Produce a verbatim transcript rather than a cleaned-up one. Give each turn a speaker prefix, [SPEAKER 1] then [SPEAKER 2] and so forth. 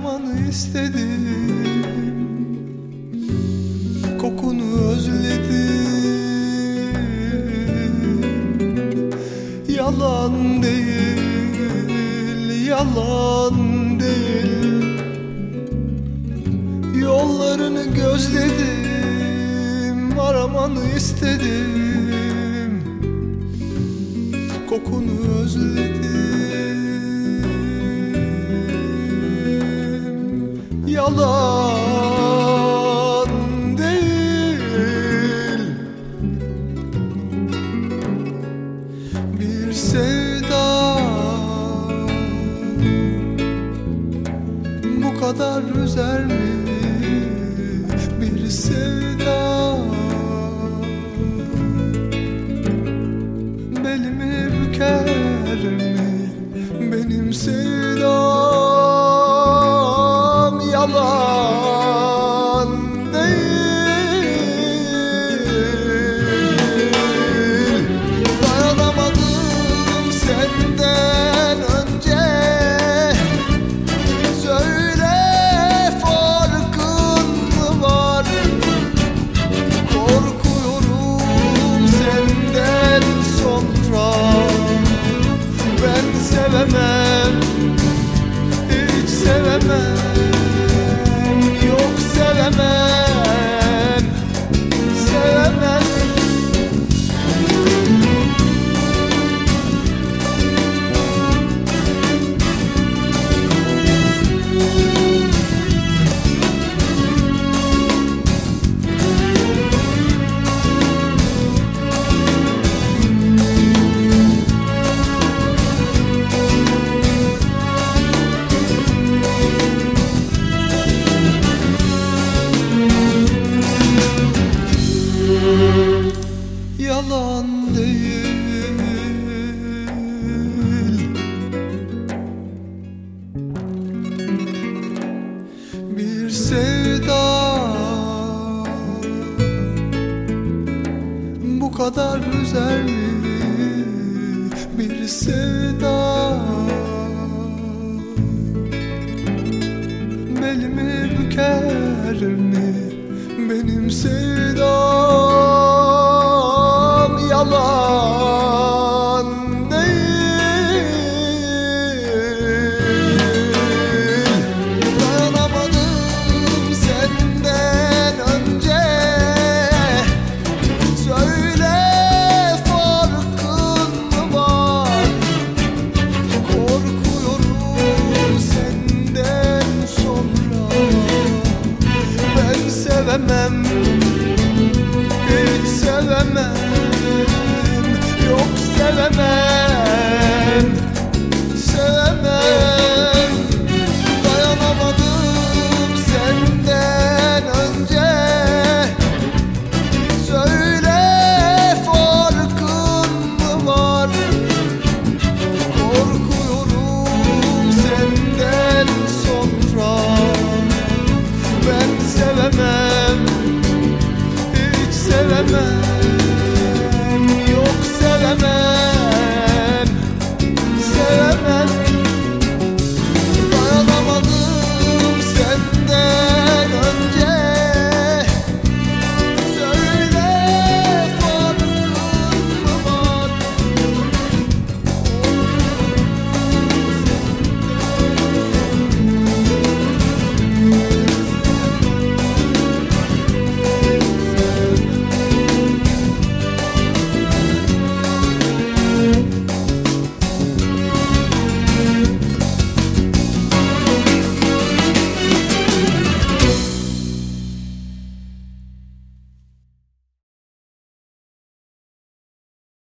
[SPEAKER 1] aramanı istedim, kokunu özledim. Yalan değil, yalan değil, yollarını gözledim, aramanı istedim, kokunu özledim. Yalan değil, bir sevda bu kadar üzer mi? Bir sevda belimi büker mi? Benim sevdam yalan değil. Dayanamadım senden önce, söyle farkın mı var? Korkuyorum senden sonra, ben sevemem, hiç sevemem, yok sevemem, sevemem. Yalan değil, bir sevda bu kadar üzer mi? Bir sevda belimi büker mi? Benim sevdam yalan değil. Dayanamadım senden önce, söyle farkın mı var? Korkuyorum senden sonra, ben sevemem, hiç sevemem, yok sevemem.